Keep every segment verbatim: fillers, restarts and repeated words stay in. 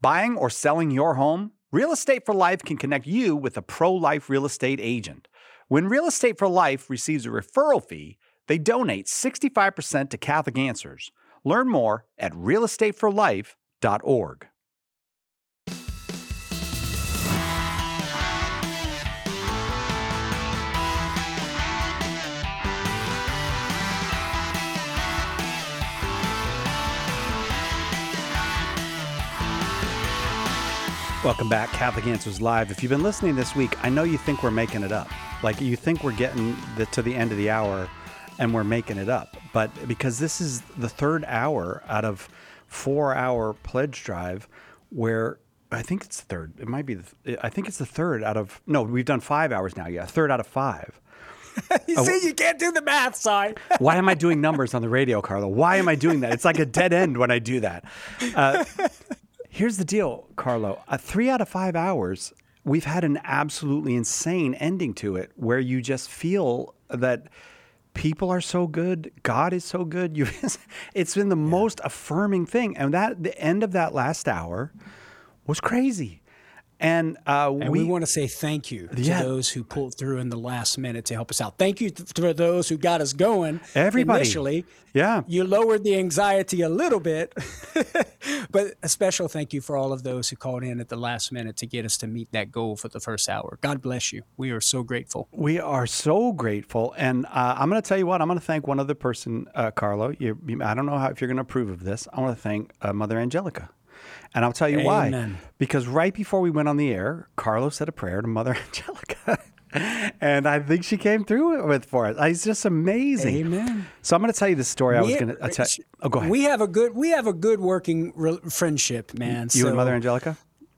Buying or selling your home? Real Estate for Life can connect you with a pro-life real estate agent. When Real Estate for Life receives a referral fee, they donate sixty-five percent to Catholic Answers. Learn more at real estate for life dot org. Welcome back, Catholic Answers Live. If you've been listening this week, I know you think we're making it up. Like, you think we're getting the, to the end of the hour and we're making it up. But because this is the third hour out of four-hour pledge drive where I think it's the third. It might be the, I think it's the third out of, no, we've done five hours now. Yeah, third out of five. You oh, see, you can't do the math, Si. Why am I doing numbers on the radio, Carlo? Why am I doing that? It's like a dead end when I do that. Uh, Here's the deal, Carlo. Uh, three out of five hours, we've had an absolutely insane ending to it where you just feel that people are so good, God is so good. You, it's been the yeah. most affirming thing. And that the end of that last hour was crazy. And, uh, and we, we want to say thank you to yeah. those who pulled through in the last minute to help us out. Thank you to those who got us going. Everybody. Initially. Yeah. You lowered the anxiety a little bit, but a special thank you for all of those who called in at the last minute to get us to meet that goal for the first hour. God bless you. We are so grateful. We are so grateful. And uh, I'm going to tell you what, I'm going to thank one other person, uh, Carlo. You, I don't know how, if you're going to approve of this. I want to thank uh, Mother Angelica. And I'll tell you Amen. why. Because right before we went on the air, Carlos said a prayer to Mother Angelica. And I think she came through with for us. It's just amazing. Amen. So I'm going to tell you the story. I we, was going to tell. Oh, go ahead. We have a good we have a good working re- friendship, man. You so, and Mother Angelica?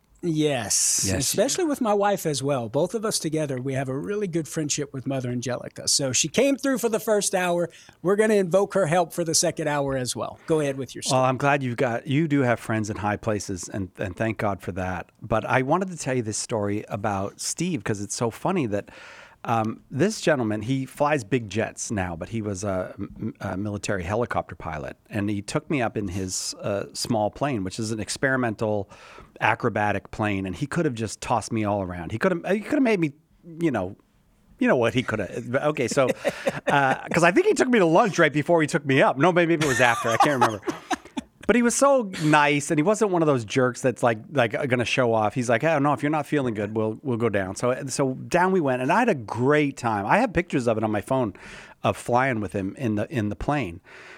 Yes, yes, especially with my wife as well. Both of us together, we have a really good friendship with Mother Angelica. So she came through for the first hour. We're going to invoke her help for the second hour as well. Go ahead with your story. Well, I'm glad you've got, you do have friends in high places, and, and thank God for that. But I wanted to tell you this story about Steve because it's so funny that um, this gentleman, he flies big jets now, but he was a, a military helicopter pilot. And he took me up in his uh, small plane, which is an experimental acrobatic plane, and he could have just tossed me all around. He could have he could have made me, you know, you know what he could have. Okay, so because uh, I think he took me to lunch right before he took me up. No, maybe it was after. I can't remember. But he was so nice, and he wasn't one of those jerks that's like like going to show off. He's like, "Oh no, if you're not feeling good, we'll we'll go down." So so down we went, and I had a great time. I have pictures of it on my phone of flying with him in the in the plane.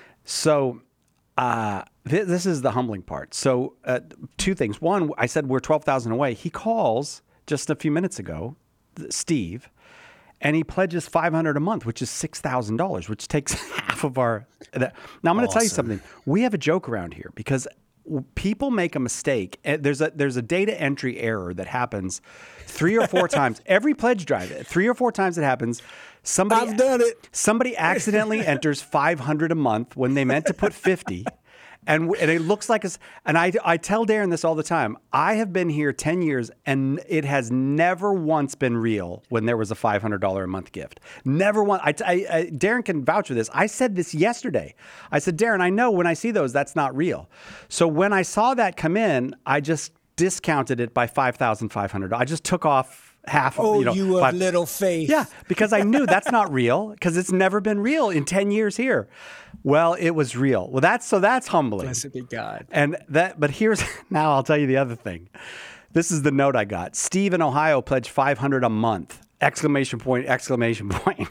So. Uh, th- this is the humbling part. So uh, two things. One, I said we're twelve thousand away. He calls just a few minutes ago, Steve, and he pledges five hundred dollars a month, which is six thousand dollars, which takes half of our... Now, I'm going to awesome. tell you something. We have a joke around here because people make a mistake. There's a there's a data entry error that happens three or four times. Every pledge drive, three or four times it happens. Somebody, I've done it. Somebody accidentally enters five hundred a month when they meant to put fifty. And, and it looks like it's, and I, I tell Darren this all the time. I have been here ten years and it has never once been real when there was a five hundred dollars a month gift. Never once. I, I, I, Darren can vouch for this. I said this yesterday. I said, Darren, I know when I see those, that's not real. So when I saw that come in, I just discounted it by five thousand five hundred dollars. I just took off half of, oh, you know. you five, of little faith. Yeah, because I knew that's not real because it's never been real in ten years here. Well, it was real. Well, that's so that's humbling. Blessed be God. And that, but here's, now I'll tell you the other thing. This is the note I got. Steve in Ohio pledged five hundred dollars a month. Exclamation point, exclamation point.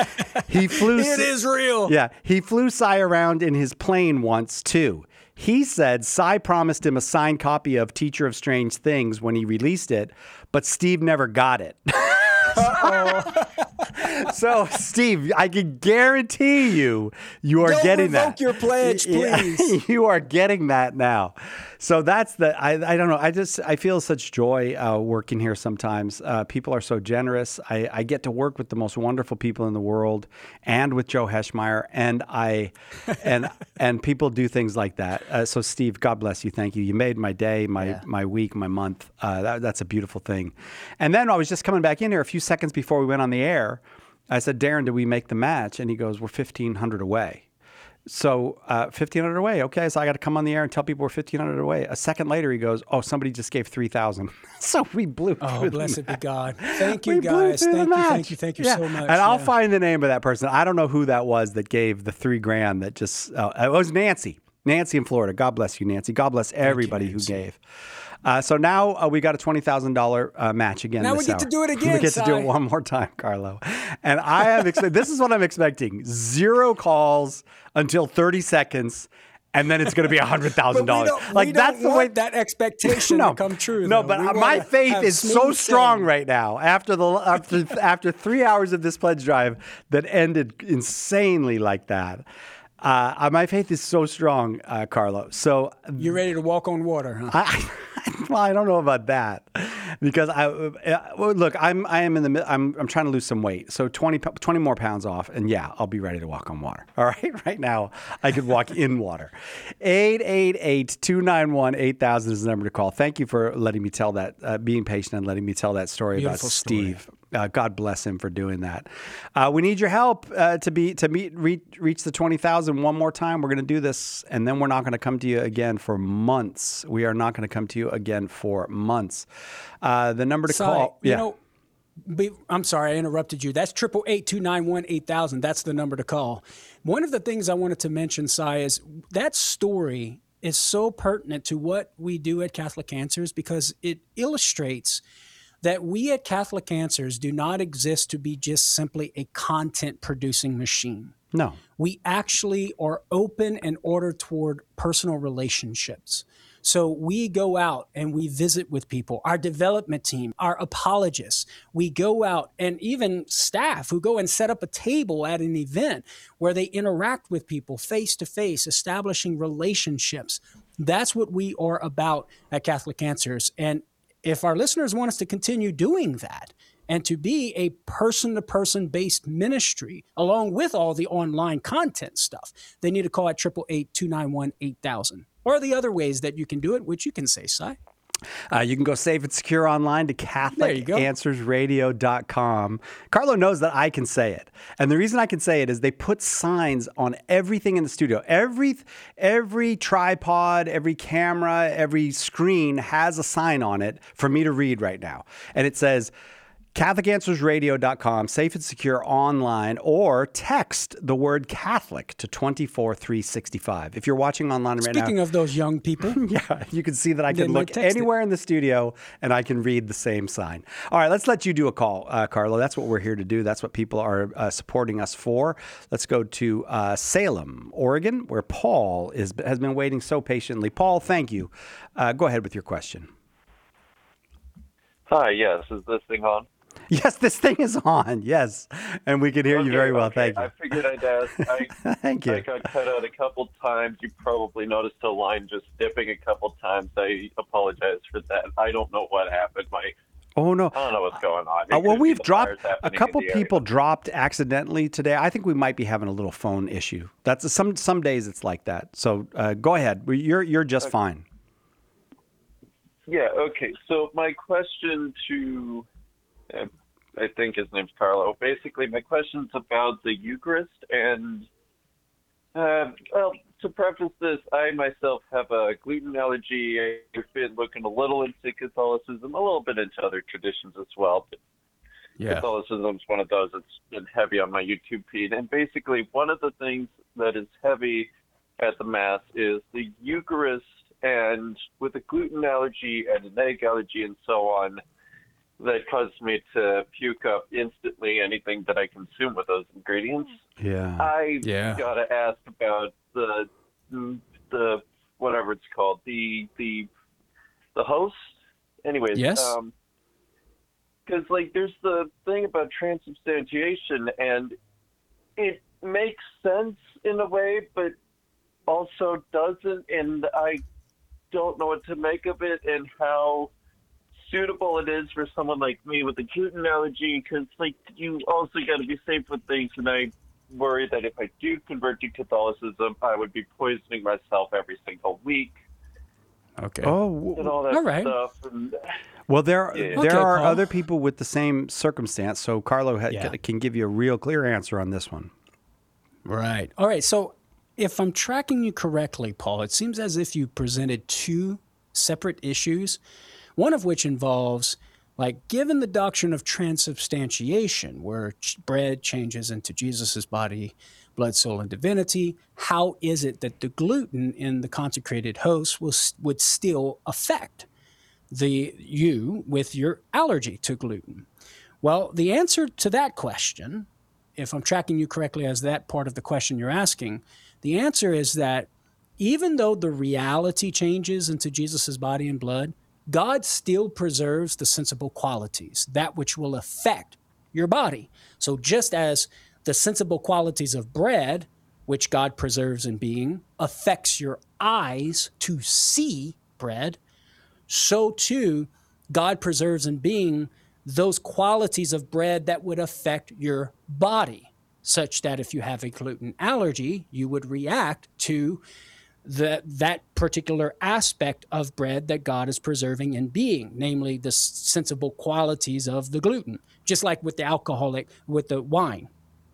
He flew. It is real. Yeah. He flew Cy around in his plane once too. He said Cy promised him a signed copy of Teacher of Strange Things when he released it, but Steve never got it. So, Steve, I can guarantee you, you are Don't getting revoke that. your pledge, please. You are getting that now. So that's the, I, I don't know. I just, I feel such joy uh, working here sometimes. Uh, people are so generous. I, I get to work with the most wonderful people in the world and with Joe Heschmeyer. And I, and, and people do things like that. Uh, so Steve, God bless you. Thank you. You made my day, my, Yeah. my week, my month. Uh, that, that's a beautiful thing. And then I was just coming back in here a few seconds before we went on the air. I said, Darren, did we make the match? And he goes, we're fifteen hundred away. So uh, fifteen hundred away. Okay, so I got to come on the air and tell people we're fifteen hundred away. A second later, he goes, "Oh, somebody just gave three thousand." So we blew. Oh, blessed be God! Thank you, We blew guys. through the Thank you, match. thank you, thank you Yeah. so much. And I'll Yeah. find the name of that person. I don't know who that was that gave the three grand. That just uh, it was Nancy. Nancy in Florida. God bless you, Nancy. God bless everybody who Nancy. gave. Uh, so now uh, we got a twenty thousand dollars uh, match again. Now this we get to hour. do it We again, get to do Si. it one more time, Carlo. And I am expect- this is what I'm expecting: zero calls until thirty seconds, and then it's going to be a hundred thousand But we dollars. don't, Like we that's don't the want way that expectation no, to come true. No, though. but We uh, wanna my faith have is so smooth strong sailing. right now after the after after three hours of this pledge drive that ended insanely like that. Uh, my faith is so strong, uh, Carlo. So You're ready to walk on water, huh? I, well, I don't know about that because I uh, well, look. I'm I am in the mid- I'm I'm trying to lose some weight. So twenty, p- twenty more pounds off, and yeah, I'll be ready to walk on water. All right, right now I could walk in water. eight eight eight, two nine one, eight thousand is the number to call. Thank you for letting me tell that, uh, being patient and letting me tell that story Beautiful about story. Steve. Uh, God bless him for doing that. Uh, we need your help uh, to be to meet reach, reach the twenty thousand one more time. We're going to do this, and then we're not going to come to you again for months. We are not going to come to you again for months. Uh, the number to Si, call, you yeah, know, be, I'm sorry I interrupted you. That's triple eight two nine one eight thousand. That's the number to call. One of the things I wanted to mention, Si, is that story is so pertinent to what we do at Catholic Answers because it illustrates that we at Catholic Answers do not exist to be just simply a content producing machine. no, We actually are open and ordered toward personal relationships. So we go out and we visit with people, our development team, our apologists. We go out and even staff who go and set up a table at an event where they interact with people face to face, establishing relationships. That's what we are about at Catholic Answers. And if our listeners want us to continue doing that and to be a person-to-person based ministry along with all the online content stuff, they need to call at eight eight eight, two nine one, eight thousand. Or the other ways that you can do it, which you can say, Si. Uh, you can go safe and secure online to There Catholic you go. Answers Radio dot com. Carlo knows that I can say it. And the reason I can say it is they put signs on everything in the studio. Every every tripod, every camera, every screen has a sign on it for me to read right now. And it says Catholic Answers Radio dot com, safe and secure online, or text the word Catholic to two four three six five. If you're watching online right now, Speaking of those young people, yeah, you can see that I They can might look text it. anywhere in the studio and I can read the same sign. All right, let's let you do a call, uh, Carlo. That's what we're here to do. That's what people are uh, supporting us for. Let's go to uh, Salem, Oregon, where Paul is has been waiting so patiently. Paul, thank you. Uh, go ahead with your question. Hi, yes. Is this thing on? Yes, this thing is on. Yes, and we can hear you Okay, very well. okay. Thank you. I figured I'd ask. I, Thank you. I got cut out a couple times. You probably noticed the line just dipping a couple times. I apologize for that. I don't know what happened. My Oh no. I don't know what's going on. It Uh, well, could be we've the dropped fires a happening in couple the area. people dropped accidentally today. I think we might be having a little phone issue. That's some some days it's like that. So uh, go ahead. You're you're just fine. Yeah, okay. So my question to, uh, I think his name's Carlo. Basically, my question's about the Eucharist. And, uh, well, to preface this, I myself have a gluten allergy. I've been looking a little into Catholicism, a little bit into other traditions as well. But Catholicism's one of those that's been heavy on my YouTube feed. And basically, one of the things that is heavy at the Mass is the Eucharist. And with a gluten allergy and an egg allergy and so on, that caused me to puke up instantly anything that I consume with those ingredients. Yeah. I Yeah. gotta ask about the the whatever it's called, the the the host. Anyways, Yes. um, because like there's the thing about transubstantiation, and it makes sense in a way, but also doesn't, and I don't know what to make of it and how suitable it is for someone like me with a gluten allergy, because like you also got to be safe with things, and I worry that if I do convert to Catholicism, I would be poisoning myself every single week Okay. Oh, and all that All right. stuff. And well, there Yeah. there Okay, are Paul. other people with the same circumstance. So Carlo ha- Yeah. can give you a real clear answer on this one. Right. All right. So if I'm tracking you correctly, Paul, it seems as if you presented two separate issues, one of which involves, like, given the doctrine of transubstantiation, where ch- bread changes into Jesus's body, blood, soul, and divinity, how is it that the gluten in the consecrated host will, would still affect the you with your allergy to gluten? Well, the answer to that question, if I'm tracking you correctly as that part of the question you're asking, the answer is that even though the reality changes into Jesus's body and blood, God still preserves the sensible qualities, that which will affect your body. So just as the sensible qualities of bread, which God preserves in being, affects your eyes to see bread, so too God preserves in being those qualities of bread that would affect your body, such that if you have a gluten allergy, you would react to the, that particular aspect of bread that God is preserving in being, namely the sensible qualities of the gluten, just like with the alcoholic, with the wine.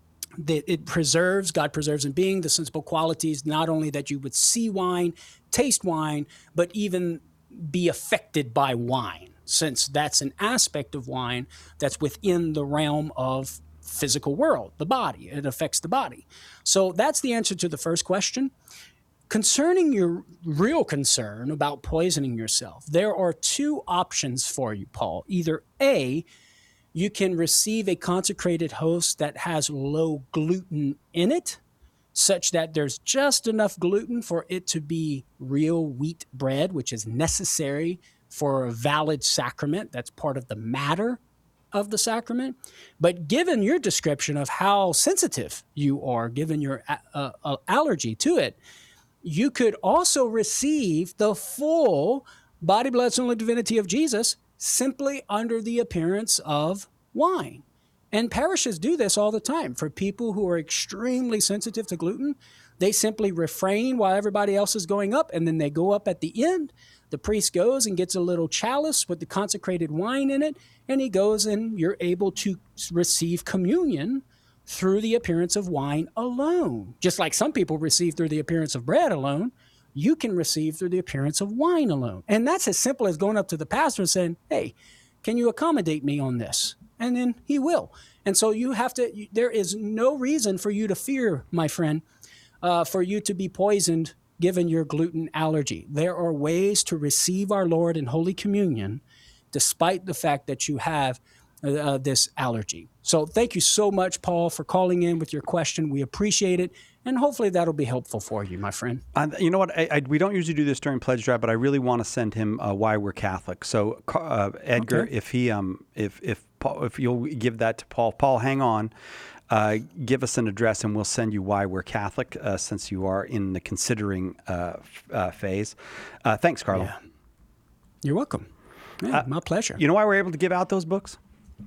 It preserves, God preserves in being the sensible qualities, not only that you would see wine, taste wine, but even be affected by wine, since that's an aspect of wine that's within the realm of physical world, the body. It affects the body. So that's the answer to the first question. Concerning your real concern about poisoning yourself, there are two options for you, Paul. Either A, you can receive a consecrated host that has low gluten in it, such that there's just enough gluten for it to be real wheat bread, which is necessary for a valid sacrament. That's part of the matter of the sacrament. But given your description of how sensitive you are, given your uh, uh, allergy to it, you could also receive the full body, blood, soul, and divinity of Jesus simply under the appearance of wine. And parishes do this all the time. For people who are extremely sensitive to gluten, they simply refrain while everybody else is going up, and then they go up at the end. The priest goes and gets a little chalice with the consecrated wine in it, and he goes and you're able to receive communion through the appearance of wine alone. Just like some people receive through the appearance of bread alone, you can receive through the appearance of wine alone. And that's as simple as going up to the pastor and saying, hey, can you accommodate me on this? And then he will. And so you have to, there is no reason for you to fear, my friend, uh, for you to be poisoned given your gluten allergy. There are ways to receive our Lord in Holy Communion despite the fact that you have uh, this allergy. So thank you so much, Paul, for calling in with your question. We appreciate it. And hopefully that'll be helpful for you, my friend. Uh, you know what? I, I, we don't usually do this during pledge drive, but I really want to send him uh, why we're Catholic. So, uh, Edgar, okay. if he, um, if if Paul, if you'll give that to Paul, Paul, hang on, uh, give us an address, and we'll send you why we're Catholic, uh, since you are in the considering uh, uh, phase. Uh, thanks, Carlo. Yeah. You're welcome. Yeah, uh, my pleasure. You know why we're able to give out those books?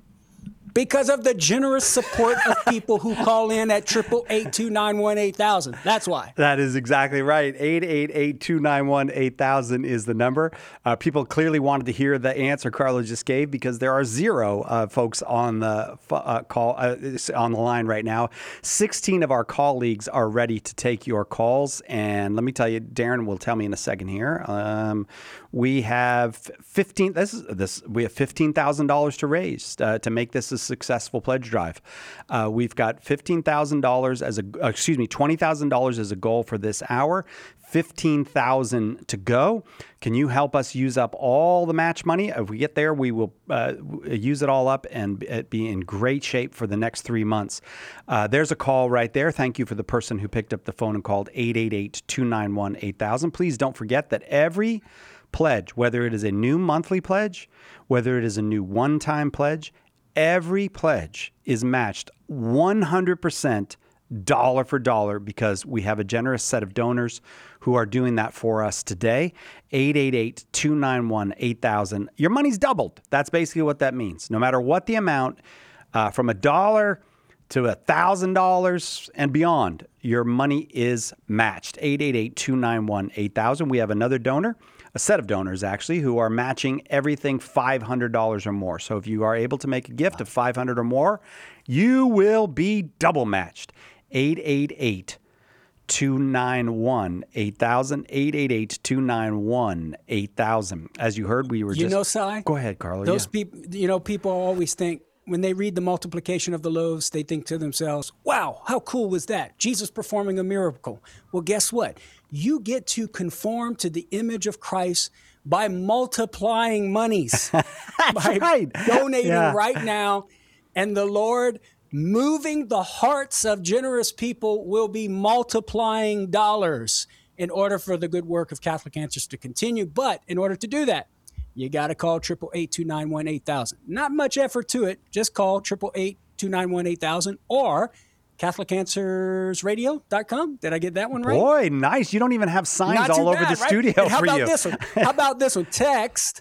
Because of the generous support of people who call in at eight eight eight, two nine one, eight thousand. That's why. That is exactly right. eight eight eight, two nine one, eight thousand is the number. Uh, people clearly wanted to hear the answer Carlo just gave because there are zero uh, folks on the uh, call uh, on the line right now. sixteen of our colleagues are ready to take your calls. And let me tell you, Darren will tell me in a second here. Um, we have fifteen. This is this. We have fifteen thousand dollars to raise uh, to make this a successful pledge drive. Uh, we've got fifteen thousand dollars as a. Uh, excuse me, twenty thousand dollars as a goal for this hour. fifteen thousand dollars to go. Can you help us use up all the match money? If we get there, we will uh, use it all up and be in great shape for the next three months. Uh, there's a call right there. Thank you for the person who picked up the phone and called eight eight eight, two nine one, eight thousand. Please don't forget that every pledge, whether it is a new monthly pledge, whether it is a new one-time pledge, every pledge is matched one hundred percent dollar for dollar because we have a generous set of donors who are doing that for us today. eight eight eight, two nine one, eight thousand. Your money's doubled. That's basically what that means. No matter what the amount, uh, from a dollar to one thousand dollars and beyond, your money is matched. eight eight eight, two nine one, eight thousand. We have another donor, a set of donors actually, who are matching everything five hundred dollars or more. So if you are able to make a gift of five hundred dollars or more, you will be double matched. eight eight eight, two nine one, eight thousand, eight eight eight, two nine one, eight thousand. As you heard, we were You just... know, Si? Go ahead, Carlo. Those yeah. people, you know, people always think when they read the multiplication of the loaves, they think to themselves, wow, how cool was that? Jesus performing a miracle. Well, guess what? You get to conform to the image of Christ by multiplying monies, by right. donating Yeah. right now. And the Lord, moving the hearts of generous people, will be multiplying dollars in order for the good work of Catholic Answers to continue. But in order to do that, you got to call eight eight eight, two nine one, eight thousand. Not much effort to it. Just call eight eight eight, two nine one, eight thousand or Catholic Answers Radio dot com. Did I get that one right? Boy, nice. You don't even have signs Not all too over bad, the right? studio And how for about you. this one? How about this one? Text.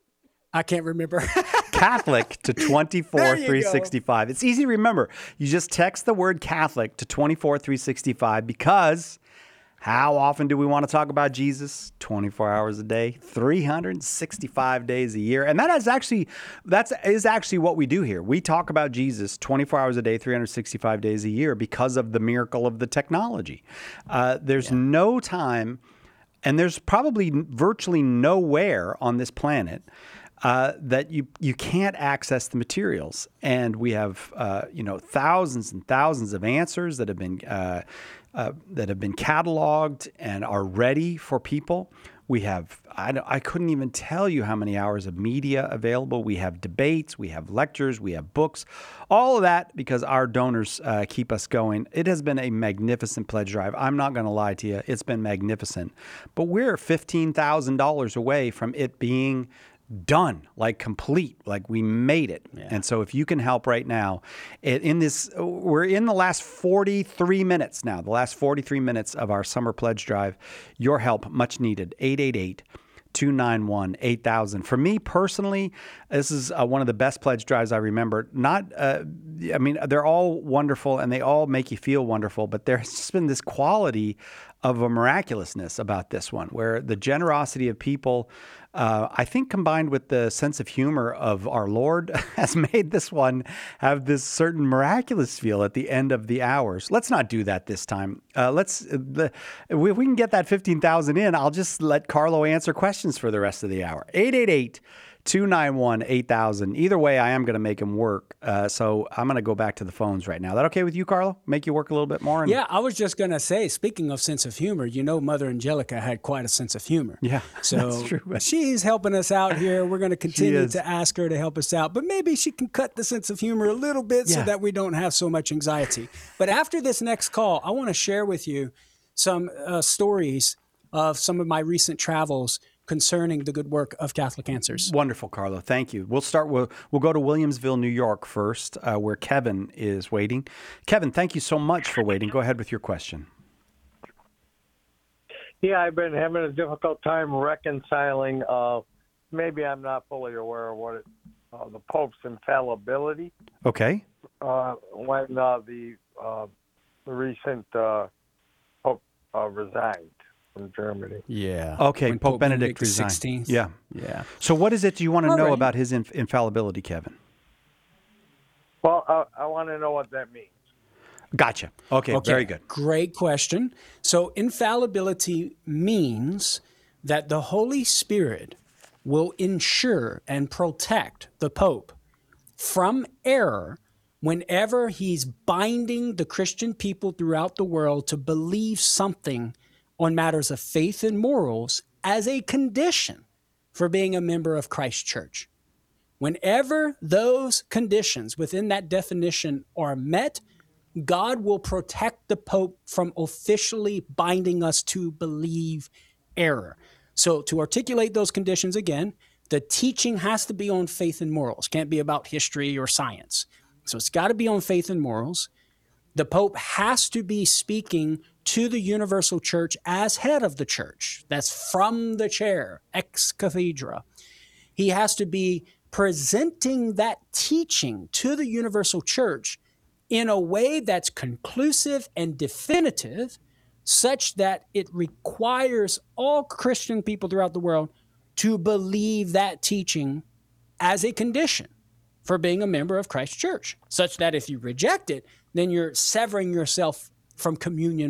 I can't remember. Catholic to There twenty-four you three sixty-five. It's easy to remember. You just text the word Catholic to twenty-four three sixty-five because how often do we want to talk about Jesus? twenty-four hours a day, three hundred sixty-five days a year. And that is actually that's is actually what we do here. We talk about Jesus twenty-four hours a day, three hundred sixty-five days a year because of the miracle of the technology. Uh, there's yeah. no time, and there's probably virtually nowhere on this planet Uh, that you you can't access the materials, and we have uh, you know thousands and thousands of answers that have been uh, uh, that have been cataloged and are ready for people. We have I don't, I couldn't even tell you how many hours of media available. We have debates, we have lectures, we have books, all of that because our donors uh, keep us going. It has been a magnificent pledge drive. I'm not going to lie to you, it's been magnificent. But we're fifteen thousand dollars away from it being done, like complete, like we made it. Yeah. And so if you can help right now, in this, we're in the last forty-three minutes now, the last forty-three minutes of our summer pledge drive. Your help, much needed. eight eight eight, two nine one, eight thousand. For me personally, this is uh, one of the best pledge drives I remember. Not, uh, I mean, they're all wonderful and they all make you feel wonderful, but there's just been this quality of a miraculousness about this one, where the generosity of people, uh, I think combined with the sense of humor of our Lord has made this one have this certain miraculous feel at the end of the hours. Let's not do that this time. Uh, let's, uh, the, if we can get that fifteen thousand in, I'll just let Carlo answer questions for the rest of the hour. eight eight eight, two nine one, eight thousand. Either way, I am going to make him work. Uh, so I'm going to go back to the phones right now. Is that okay with you, Carlo? Make you work a little bit more? And... Yeah, I was just going to say, speaking of sense of humor, you know, Mother Angelica had quite a sense of humor. Yeah, so that's true. She's helping us out here. We're going to continue to ask her to help us out. But maybe she can cut the sense of humor a little bit yeah. so that we don't have so much anxiety. But after this next call, I want to share with you some uh, stories of some of my recent travels concerning the good work of Catholic Answers. Wonderful, Carlo. Thank you. We'll start. We'll, we'll go to Williamsville, New York first, uh, where Kevin is waiting. Kevin, thank you so much for waiting. Go ahead with your question. Yeah, I've been having a difficult time reconciling. Uh, maybe I'm not fully aware of what it, uh, the Pope's infallibility. Okay. Uh, when uh, the uh, the recent uh, Pope uh, resigned from Germany. Yeah. Okay, when Pope, Pope Benedict Benedict resigned. sixteenth. Yeah. Yeah. So what is it you want to All know right. about his inf- infallibility, Kevin? Well, uh, I want to know what that means. Gotcha. Okay, Okay, very good. Great question. So infallibility means that the Holy Spirit will ensure and protect the Pope from error whenever he's binding the Christian people throughout the world to believe something on matters of faith and morals as a condition for being a member of Christ's church. Whenever those conditions within that definition are met, God will protect the Pope from officially binding us to believe error. So to articulate those conditions again, the teaching has to be on faith and morals. Can't be about history or science. So it's got to be on faith and morals. The Pope has to be speaking to the universal church as head of the church. That's from the chair, ex cathedra. He has to be presenting that teaching to the universal church in a way that's conclusive and definitive, such that it requires all Christian people throughout the world to believe that teaching as a condition for being a member of Christ's church, such that if you reject it, then you're severing yourself from communion with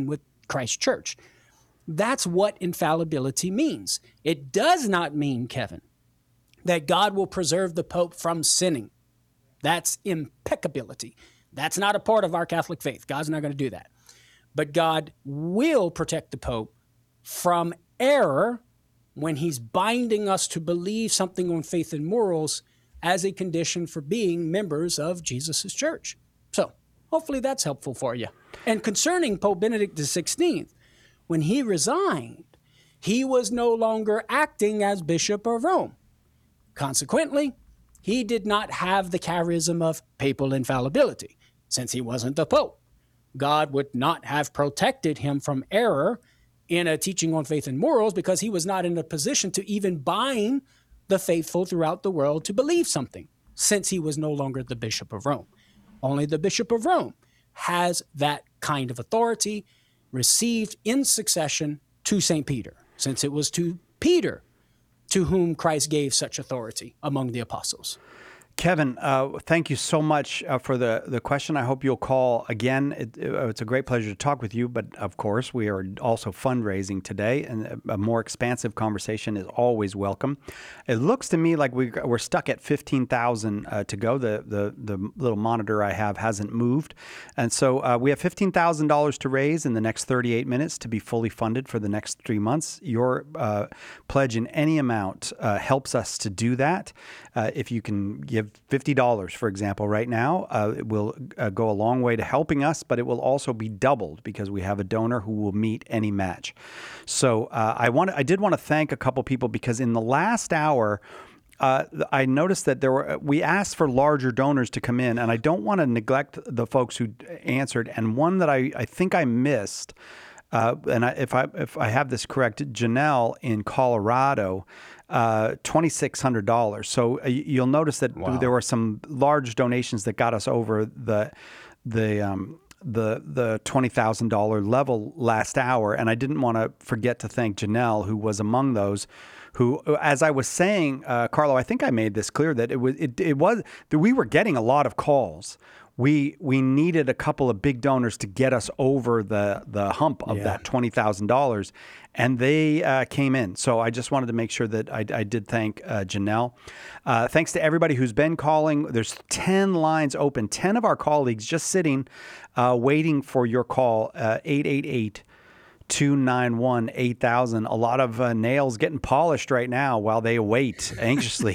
Christ's church. That's what infallibility means. It does not mean, Kevin, that God will preserve the Pope from sinning. That's impeccability. That's not a part of our Catholic faith. God's not going to do that. But God will protect the Pope from error when he's binding us to believe something on faith and morals as a condition for being members of Jesus' church. So hopefully that's helpful for you. And concerning Pope Benedict the sixteenth, when he resigned, he was no longer acting as Bishop of Rome. Consequently, he did not have the charism of papal infallibility, since he wasn't the Pope. God would not have protected him from error in a teaching on faith and morals because he was not in a position to even bind the faithful throughout the world to believe something, since he was no longer the Bishop of Rome. Only the Bishop of Rome has that kind of authority received in succession to Saint Peter, since it was to Peter to whom Christ gave such authority among the apostles. Kevin, uh, thank you so much uh, for the, the question. I hope you'll call again. It, it, it's a great pleasure to talk with you, but of course, we are also fundraising today, and a more expansive conversation is always welcome. It looks to me like we, we're stuck at fifteen thousand uh, to go. The, the the little monitor I have hasn't moved. And so uh, we have fifteen thousand dollars to raise in the next thirty-eight minutes to be fully funded for the next three months. Your uh, pledge in any amount uh, helps us to do that. Uh, if you can give fifty dollars, for example, right now, uh, it will uh, go a long way to helping us, but it will also be doubled because we have a donor who will meet any match. So uh, I want I did want to thank a couple people because in the last hour, uh, I noticed that there were we asked for larger donors to come in, and I don't want to neglect the folks who answered. And one that I, I think I missed, uh, and I, if I if I have this correct, Janelle in Colorado. Uh, twenty-six hundred dollars. So uh, you'll notice that wow. there were some large donations that got us over the the um, the the twenty thousand dollars level last hour, and I didn't want to forget to thank Janelle, who was among those. Who, as I was saying, uh, Carlo, I think I made this clear that it was it, it was that we were getting a lot of calls. We we needed a couple of big donors to get us over the the hump of yeah. that twenty thousand dollars, and they uh, came in. So I just wanted to make sure that I, I did thank uh, Janelle. Uh, thanks to everybody who's been calling. There's ten lines open, ten of our colleagues just sitting, uh, waiting for your call, uh, eight eight eight, two nine one, eight thousand. A lot of uh, nails getting polished right now while they await anxiously.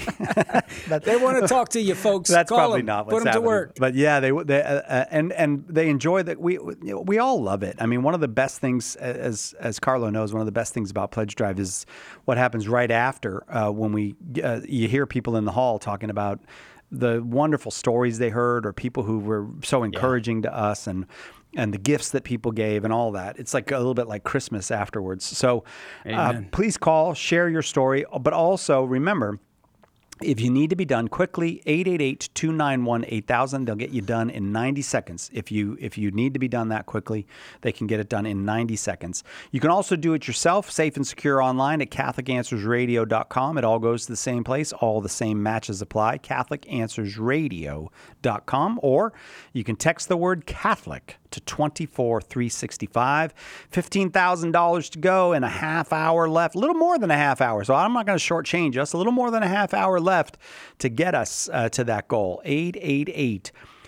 They want to talk to you, folks. That's Call probably them. not what's Put them happening. to work. But yeah, they, they uh, and and they enjoy that. We we all love it. I mean, one of the best things, as as Carlo knows, one of the best things about Pledge Drive is what happens right after uh, when we uh, you hear people in the hall talking about the wonderful stories they heard or people who were so encouraging yeah. to us and. and the gifts that people gave and all that. It's like a little bit like Christmas afterwards. So uh, please call, share your story, but also remember, if you need to be done quickly, eight eight eight, two nine one, eight thousand. They'll get you done in ninety seconds. If you if you need to be done that quickly, they can get it done in ninety seconds. You can also do it yourself, safe and secure online at Catholic Answers Radio dot com. It all goes to the same place. All the same matches apply, Catholic Answers Radio dot com. Or you can text the word Catholic to twenty-four three sixty-five. fifteen thousand dollars to go and a half hour left. A little more than a half hour. So I'm not going to shortchange us. A little more than a half hour left to get us uh, to that goal. eight eight eight,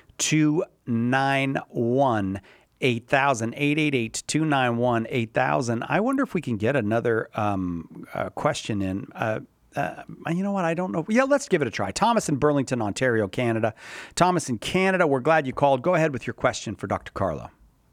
two nine one, eight thousand. eight eight eight, two nine one, eight thousand. I wonder if we can get another um, uh, question in. Uh, Uh, you know what? I don't know. Yeah, let's give it a try. Thomas in Burlington, Ontario, Canada. Thomas in Canada, we're glad you called. Go ahead with your question for Doctor Carlo.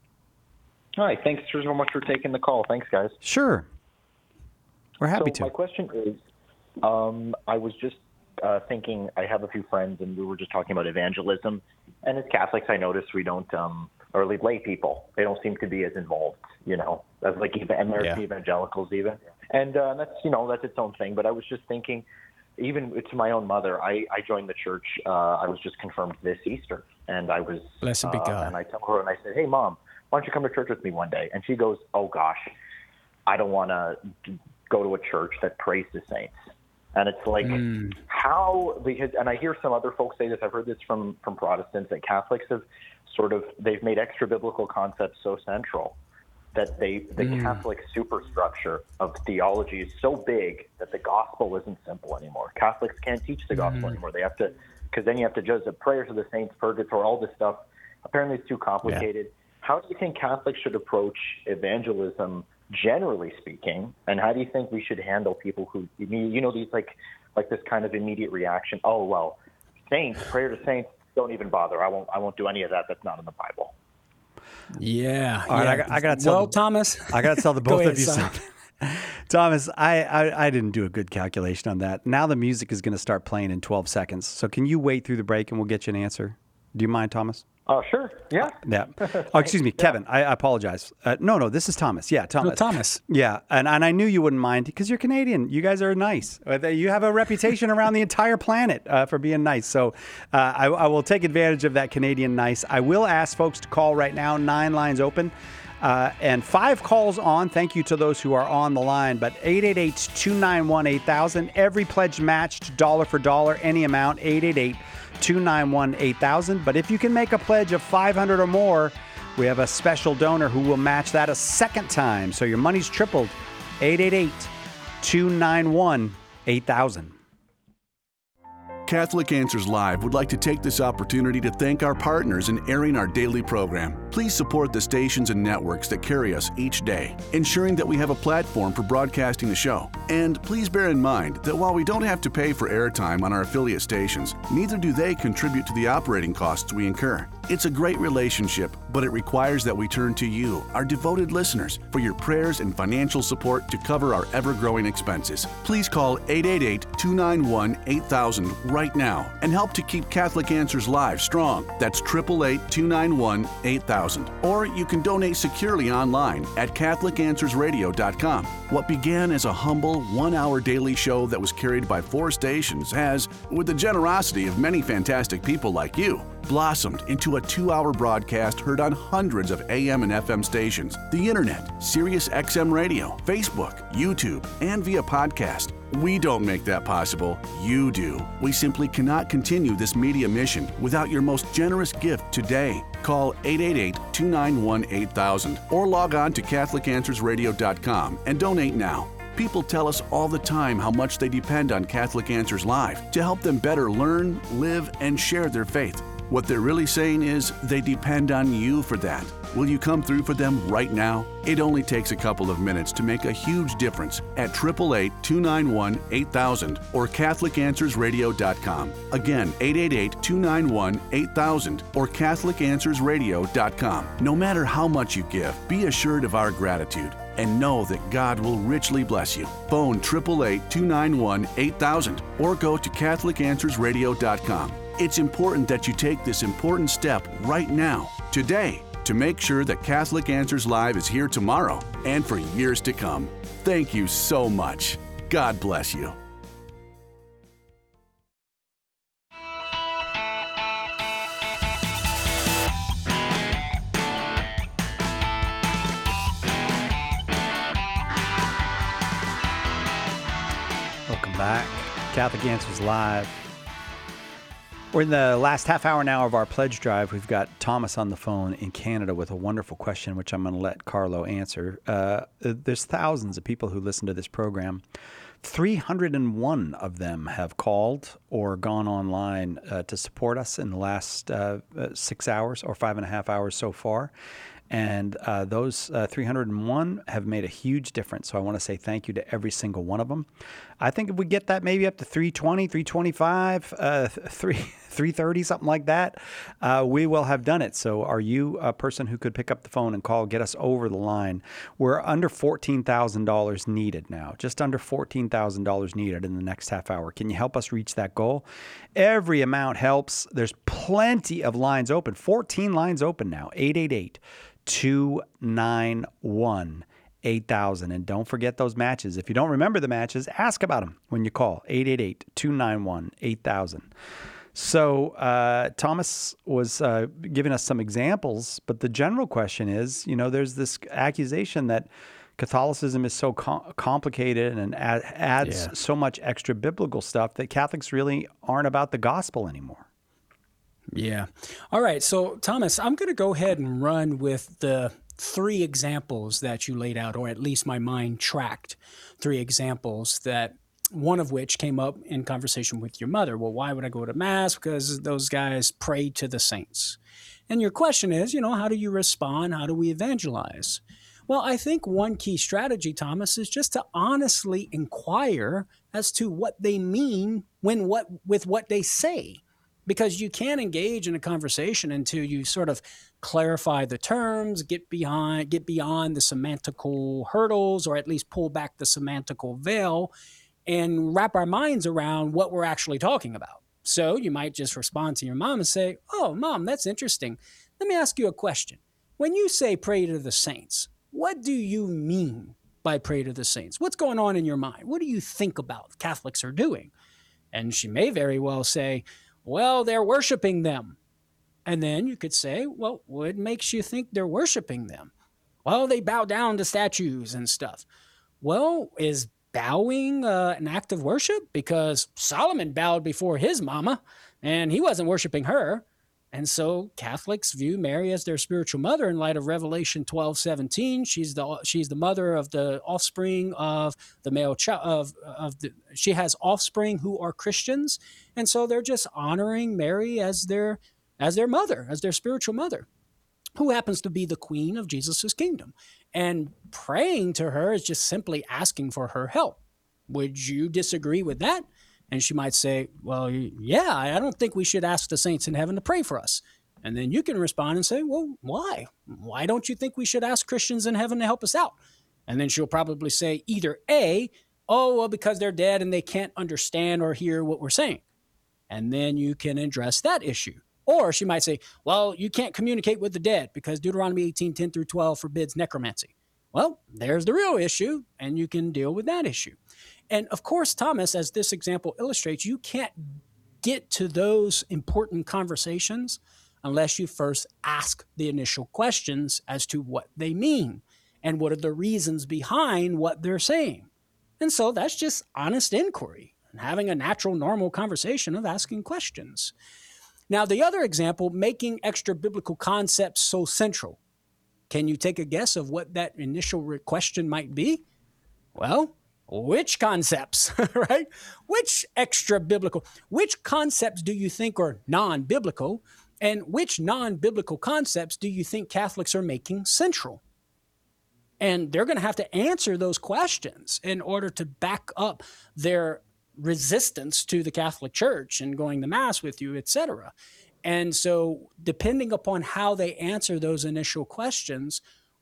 Hi, thanks so much for taking the call. Thanks, guys. Sure. We're happy so to. My question is, um, I was just uh, thinking, I have a few friends, and we were just talking about evangelism. And as Catholics, I notice we don't, um, or lay people, they don't seem to be as involved, you know, as like American yeah. evangelicals even. And uh, that's, you know, that's its own thing. But I was just thinking, even to my own mother, I, I joined the church. Uh, I was just confirmed this Easter. And I was, Blessed be uh, God. And I tell her, and I said, hey, Mom, why don't you come to church with me one day? And she goes, oh, gosh, I don't want to go to a church that prays to saints. And it's like, mm. how, because, and I hear some other folks say this, I've heard this from, from Protestants, that Catholics have sort of, they've made extra biblical concepts so central that they the mm. Catholic superstructure of theology is so big that the gospel isn't simple anymore. Catholics can't teach the gospel mm. anymore. They have to, because then you have to judge the prayers of the saints, purgatory, all this stuff. Apparently, it's too complicated. Yeah. How do you think Catholics should approach evangelism, generally speaking? And how do you think we should handle people who, you know, these like like this kind of immediate reaction? Oh well, saints, prayer to saints, don't even bother. I won't. I won't do any of that. That's not in the Bible. Yeah. All right, yeah. I, got, I got to tell well, the, Thomas. I got to tell the both ahead, of you son. something. Thomas, I, I I didn't do a good calculation on that. Now the music is going to start playing in twelve seconds. So can you wait through the break and we'll get you an answer? Do you mind, Thomas? Oh, uh, sure. Yeah. Yeah. Oh, excuse me, Kevin. I, I apologize. Uh, no, no, this is Thomas. Yeah, Thomas. No, Thomas. Yeah, and, and I knew you wouldn't mind because you're Canadian. You guys are nice. You have a reputation around the entire planet uh, for being nice. So uh, I, I will take advantage of that Canadian nice. I will ask folks to call right now. Nine lines open. Uh, and five calls on. Thank you to those who are on the line. But eight eight eight, two nine one, eight thousand. Every pledge matched dollar for dollar, any amount. eight eight eight, two nine one, eight thousand. But if you can make a pledge of five hundred or more, we have a special donor who will match that a second time. So your money's tripled. eight eight eight, two nine one, eight thousand. Catholic Answers Live would like to take this opportunity to thank our partners in airing our daily program. Please support the stations and networks that carry us each day, ensuring that we have a platform for broadcasting the show. And please bear in mind that while we don't have to pay for airtime on our affiliate stations, neither do they contribute to the operating costs we incur. It's a great relationship, but it requires that we turn to you, our devoted listeners, for your prayers and financial support to cover our ever-growing expenses. Please call eight eight eight, two nine one, eight thousand right now and help to keep Catholic Answers Live strong. That's eight eight eight, two nine one, eight thousand. Or you can donate securely online at Catholic Answers Radio dot com. What began as a humble one-hour daily show that was carried by four stations has, with the generosity of many fantastic people like you, blossomed into a two-hour broadcast heard on hundreds of A M and F M stations, the internet, Sirius X M radio, Facebook, YouTube, and via podcast. We don't make that possible. You do. We simply cannot continue this media mission without your most generous gift today. Call eight eight eight, two nine one, eight thousand or log on to Catholic Answers Radio dot com and donate now. People tell us all the time how much they depend on Catholic Answers Live to help them better learn, live, and share their faith. What they're really saying is they depend on you for that. Will you come through for them right now? It only takes a couple of minutes to make a huge difference at eight eight eight, two nine one, eight thousand or Catholic Answers Radio dot com. Again, eight eight eight, two nine one, eight thousand or Catholic Answers Radio dot com. No matter how much you give, be assured of our gratitude and know that God will richly bless you. Phone eight eight eight, two nine one, eight thousand or go to Catholic Answers Radio dot com. It's important that you take this important step right now, today, to make sure that Catholic Answers Live is here tomorrow and for years to come. Thank you so much. God bless you. Welcome back. Catholic Answers Live. We're in the last half hour now of our pledge drive. We've got Thomas on the phone in Canada with a wonderful question, which I'm going to let Carlo answer. Uh, there's thousands of people who listen to this program. three hundred one of them have called or gone online uh, to support us in the last uh, six hours or five and a half hours so far. And uh, those uh, three hundred one have made a huge difference. So I want to say thank you to every single one of them. I think if we get that maybe up to three twenty, three twenty-five, uh, three, three thirty, something like that, uh, we will have done it. So are you a person who could pick up the phone and call, get us over the line? We're under fourteen thousand dollars needed now, just under fourteen thousand dollars needed in the next half hour. Can you help us reach that goal? Every amount helps. There's plenty of lines open, fourteen lines open now, eight eight eight, two nine one, eight thousand. And don't forget those matches. If you don't remember the matches, ask about them when you call eight eight eight, two nine one, eight thousand. So uh, Thomas was uh, giving us some examples, but the general question is, you know, there's this accusation that Catholicism is so com- complicated and ad- adds yeah. so much extra biblical stuff that Catholics really aren't about the gospel anymore. Yeah. All right. So, Thomas, I'm going to go ahead and run with the three examples that you laid out, or at least my mind tracked three examples that one of which came up in conversation with your mother. Well, why would I go to mass? Because those guys pray to the saints. And your question is, you know, how do you respond? How do we evangelize? Well, I think one key strategy, Thomas, is just to honestly inquire as to what they mean when what with what they say. Because you can't engage in a conversation until you sort of clarify the terms, get behind, get beyond the semantical hurdles, or at least pull back the semantical veil and wrap our minds around what we're actually talking about. So you might just respond to your mom and say, "Oh, Mom, that's interesting. Let me ask you a question. When you say pray to the saints, what do you mean by pray to the saints? What's going on in your mind? What do you think about Catholics are doing?" And she may very well say, "Well, they're worshiping them." And then you could say, "Well, what makes you think they're worshiping them?" "Well, they bow down to statues and stuff." Well, is bowing uh, an act of worship? Because Solomon bowed before his mama, and he wasn't worshiping her. And so Catholics view Mary as their spiritual mother in light of Revelation twelve seventeen. She's the she's the mother of the offspring of the male child of of the. She has offspring who are Christians, and so they're just honoring Mary as their as their mother, as their spiritual mother, who happens to be the queen of Jesus's kingdom. And praying to her is just simply asking for her help. Would you disagree with that? And she might say, "Well, yeah, I don't think we should ask the saints in heaven to pray for us." And then you can respond and say, "Well, why? Why don't you think we should ask Christians in heaven to help us out?" And then she'll probably say either A, "Oh, well, because they're dead and they can't understand or hear what we're saying." And then you can address that issue. Or she might say, "Well, you can't communicate with the dead because Deuteronomy eighteen, ten through twelve forbids necromancy." Well, there's the real issue, and you can deal with that issue. And of course, Thomas, as this example illustrates, you can't get to those important conversations unless you first ask the initial questions as to what they mean and what are the reasons behind what they're saying. And so that's just honest inquiry and having a natural, normal conversation of asking questions. Now, the other example, making extra biblical concepts so central. Can you take a guess of what that initial question might be? Well, which concepts, right? Which extra biblical, which concepts do you think are non-biblical, and which non-biblical concepts do you think Catholics are making central? And they're going to have to answer those questions in order to back up their resistance to the Catholic Church and going to Mass with you, et cetera. And so depending upon how they answer those initial questions,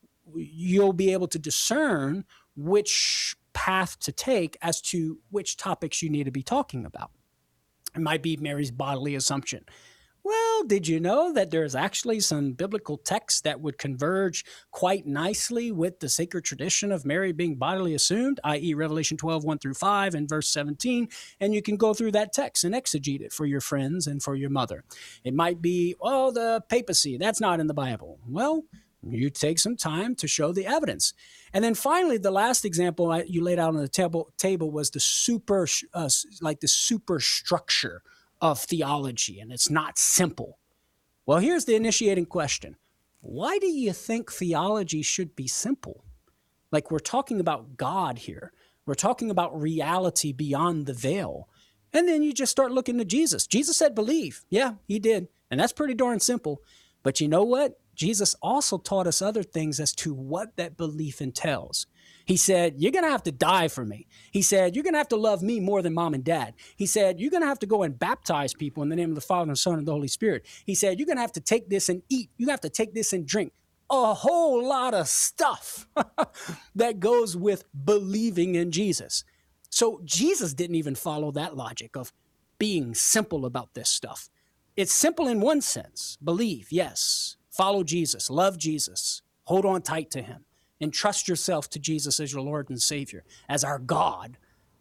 you'll be able to discern which path to take as to which topics you need to be talking about. It might be Mary's bodily assumption. Well, did you know that there's actually some biblical texts that would converge quite nicely with the sacred tradition of Mary being bodily assumed, that is. Revelation twelve, one through five and verse seventeen, and you can go through that text and exegete it for your friends and for your mother. It might be, oh, the papacy, that's not in the Bible. Well, you take some time to show the evidence. And then finally, the last example I, you laid out on the table, table was the super, uh, like the superstructure of theology, and it's not simple. Well, here's the initiating question. Why do you think theology should be simple? Like, we're talking about God here. We're talking about reality beyond the veil. And then you just start looking to Jesus. Jesus said believe. Yeah, he did. And that's pretty darn simple. But you know what? Jesus also taught us other things as to what that belief entails. He said, you're going to have to die for me. He said, you're going to have to love me more than mom and dad. He said, you're going to have to go and baptize people in the name of the Father and the Son and the Holy Spirit. He said, you're going to have to take this and eat. You have to take this and drink. A whole lot of stuff that goes with believing in Jesus. So Jesus didn't even follow that logic of being simple about this stuff. It's simple in one sense. Believe, yes. Follow Jesus. Love Jesus. Hold on tight to him. Entrust yourself to Jesus as your Lord and Savior, as our God.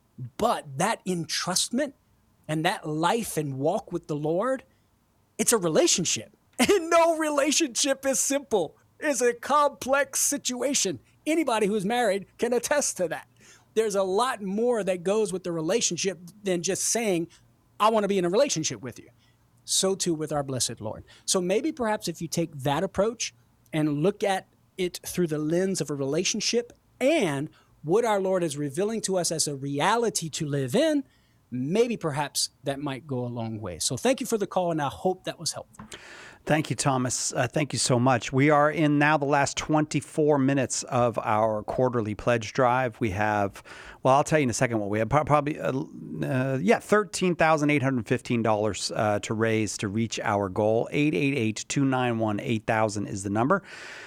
But that entrustment and that life and walk with the Lord, it's a relationship. And no relationship is simple. It's a complex situation. Anybody who's married can attest to that. There's a lot more that goes with the relationship than just saying, I want to be in a relationship with you. So too with our blessed Lord. So maybe perhaps if you take that approach and look at it through the lens of a relationship and what our Lord is revealing to us as a reality to live in, maybe perhaps that might go a long way. So thank you for the call, and I hope that was helpful. Thank you, Thomas. Uh, thank you so much. We are in now the last twenty-four minutes of our quarterly pledge drive. We have, well, I'll tell you in a second what we have. Probably, uh, uh, yeah, thirteen thousand eight hundred fifteen dollars uh, to raise to reach our goal. eight eight eight, two nine one, eight thousand is the number.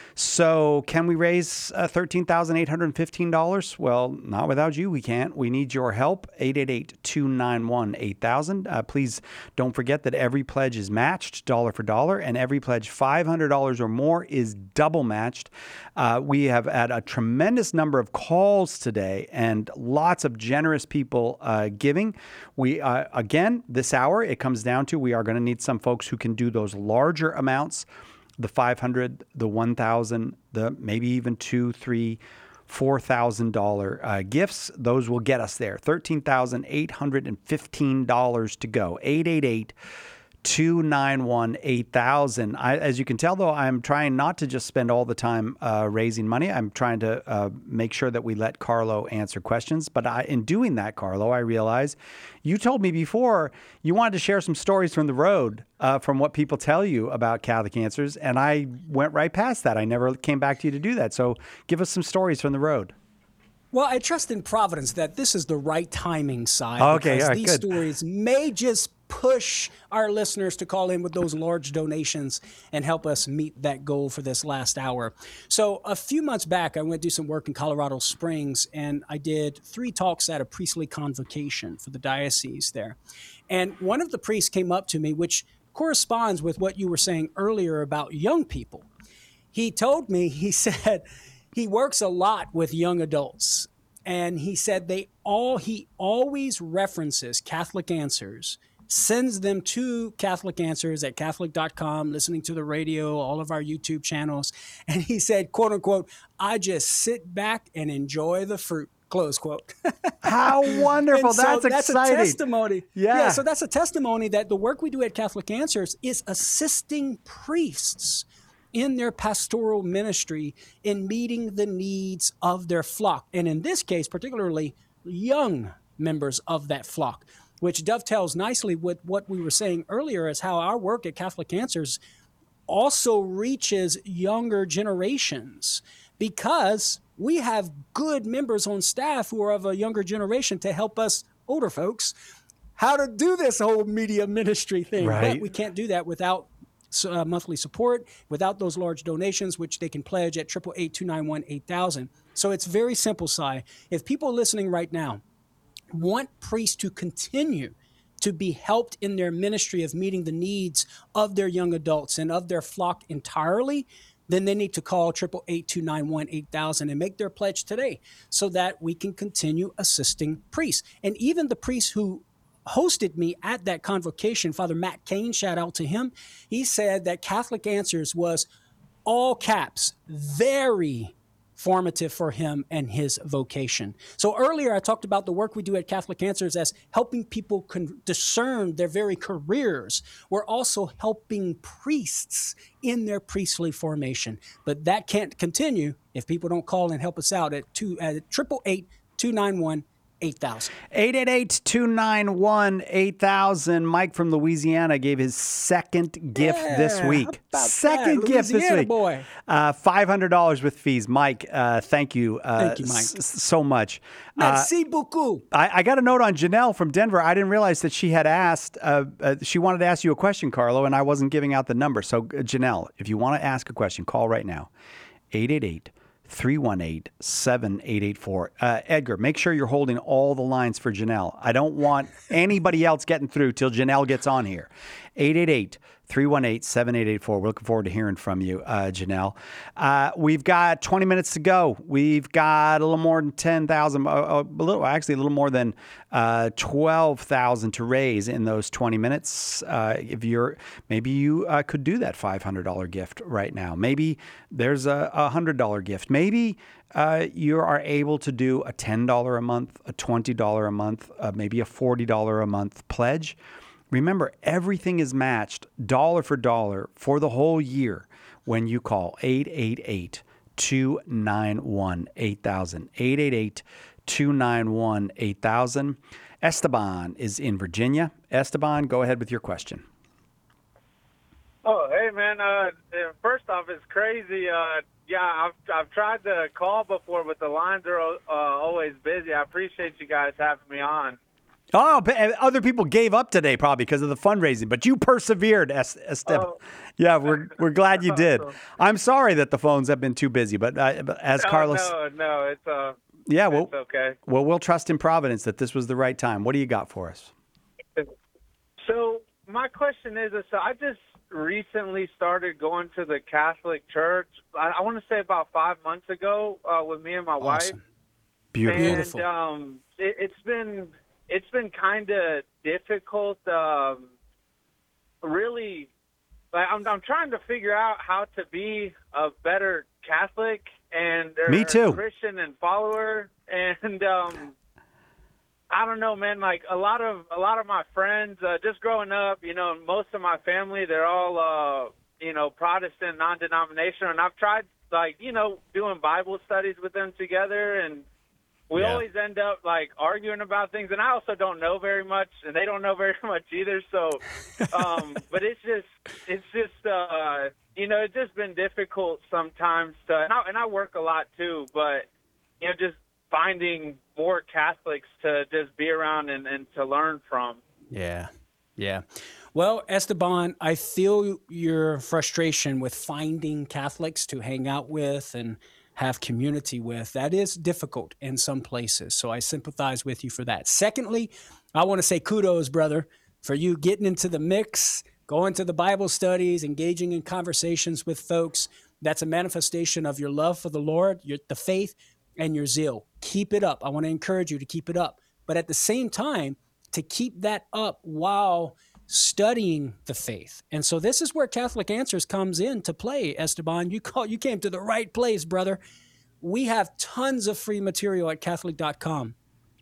So can we raise uh, thirteen thousand eight hundred fifteen dollars? Well, not without you. We can't. We need your help. eight eight eight, two nine one, eight thousand. Uh, please don't forget that every pledge is matched dollar for dollar, and every pledge five hundred dollars or more is double matched. Uh, we have had a tremendous number of calls today and lots of generous people uh, giving. We uh, again, this hour, it comes down to we are going to need some folks who can do those larger amounts. The five hundred, the one thousand, the maybe even two, three, four thousand dollar uh, gifts. Those will get us there. Thirteen thousand eight hundred and fifteen dollars to go. Eight eight eight, two nine one, eight thousand. I, as you can tell, though, I'm trying not to just spend all the time uh, raising money. I'm trying to uh, make sure that we let Carlo answer questions. But I, in doing that, Carlo, I realize you told me before you wanted to share some stories from the road. Uh, from what people tell you about Catholic Answers, and I went right past that. I never came back to you to do that. So give us some stories from the road. Well, I trust in Providence that this is the right timing, side. Okay, because all right, these good. stories may just push our listeners to call in with those large donations and help us meet that goal for this last hour. So a few months back, I went to do some work in Colorado Springs, and I did three talks at a priestly convocation for the diocese there. And one of the priests came up to me, which corresponds with what you were saying earlier about young people. He told me, he said he works a lot with young adults. And he said they all, he always references Catholic Answers, sends them to Catholic Answers at Catholic dot com, listening to the radio, all of our YouTube channels. And he said, quote unquote, I just sit back and enjoy the fruit. Close quote. How wonderful. So that's, that's exciting. a testimony. Yeah. yeah. So that's a testimony that the work we do at Catholic Answers is assisting priests in their pastoral ministry in meeting the needs of their flock. And in this case, particularly young members of that flock, which dovetails nicely with what we were saying earlier as how our work at Catholic Answers also reaches younger generations, because we have good members on staff who are of a younger generation to help us older folks how to do this whole media ministry thing. Right. But we can't do that without uh, monthly support, without those large donations, which they can pledge at eight eight eight, two nine one, eight thousand. So it's very simple, Si. If people listening right now want priests to continue to be helped in their ministry of meeting the needs of their young adults and of their flock entirely, then they need to call eight eight eight, two nine one, eight thousand and make their pledge today so that we can continue assisting priests. And even the priest who hosted me at that convocation, Father Matt Kane, shout out to him, he said that Catholic Answers was, all caps, very formative for him and his vocation. So earlier I talked about the work we do at Catholic Answers as helping people con- discern their very careers. We're also helping priests in their priestly formation. But that can't continue if people don't call and help us out at two at eight eight eight, two nine one, eight thousand. eight eight eight, two nine one, eight thousand. Mike from Louisiana gave his second gift Yeah, this week. how about Second that? gift this Louisiana week. boy. Uh, five hundred dollars with fees. Mike, uh, thank you, uh, Thank you, Mike. s- so much. Uh, Merci beaucoup. I, I got a note on Janelle from Denver. I didn't realize that she had asked, uh, uh, she wanted to ask you a question, Carlo, and I wasn't giving out the number. So, uh, Janelle, if you want to ask a question, call right now. eight eight eight, three one eight, seven eight eight four. Uh, Edgar, make sure you're holding all the lines for Janelle. I don't want anybody else getting through till Janelle gets on here. eight eight eight, three one eight, seven eight eight four. We're looking forward to hearing from you, uh, Janelle. Uh, we've got twenty minutes to go. We've got a little more than ten thousand, uh, a little, actually a little more than uh, twelve thousand to raise in those twenty minutes. Uh, if you're, maybe you uh, could do that five hundred dollars gift right now. Maybe there's a one hundred dollars gift. Maybe uh, you are able to do a ten dollars a month, a twenty dollars a month, uh, maybe a forty dollars a month pledge. Remember, everything is matched dollar for dollar for the whole year when you call eight eight eight, two nine one, eight thousand. eight eight eight, two nine one, eight thousand. Esteban is in Virginia. Esteban, go ahead with your question. Oh, hey, man. Uh, first off, it's crazy. Uh, yeah, I've, I've tried to call before, but the lines are uh, always busy. I appreciate you guys having me on. Oh, but other people gave up today probably because of the fundraising, but you persevered, Esteban. Oh. Yeah, we're we're glad you did. I'm sorry that the phones have been too busy, but, uh, but as no, Carlos... No, no, it's, uh, yeah, well, it's okay. Well, we'll trust in Providence that this was the right time. What do you got for us? So my question is, so I just recently started going to the Catholic Church. I, I want to say about five months ago uh, with me and my awesome. wife. Beautiful. And um, it, it's been it's been kind of difficult. Um, really, like, I'm I'm trying to figure out how to be a better Catholic and me too Christian and follower. And um, I don't know, man. Like a lot of a lot of my friends, uh, just growing up, you know, most of my family, they're all, uh, you know, Protestant, non-denominational, and I've tried, like, you know, doing Bible studies with them together, and we yeah. always end up like arguing about things. And I also don't know very much, and they don't know very much either. So, um, but it's just, it's just, uh, you know, it's just been difficult sometimes to, and I, and I work a lot too, but you know, just finding more Catholics to just be around and, and to learn from. Yeah. Yeah. Well, Esteban, I feel your frustration with finding Catholics to hang out with and have community with. That is difficult in some places. So I sympathize with you for that. Secondly, I want to say kudos, brother, for you getting into the mix, going to the Bible studies, engaging in conversations with folks. That's a manifestation of your love for the Lord, your, the faith, and your zeal. Keep it up. I want to encourage you to keep it up. But at the same time, to keep that up while studying the faith. And so this is where Catholic Answers comes into play, Esteban. You call, you came to the right place, brother. We have tons of free material at Catholic dot com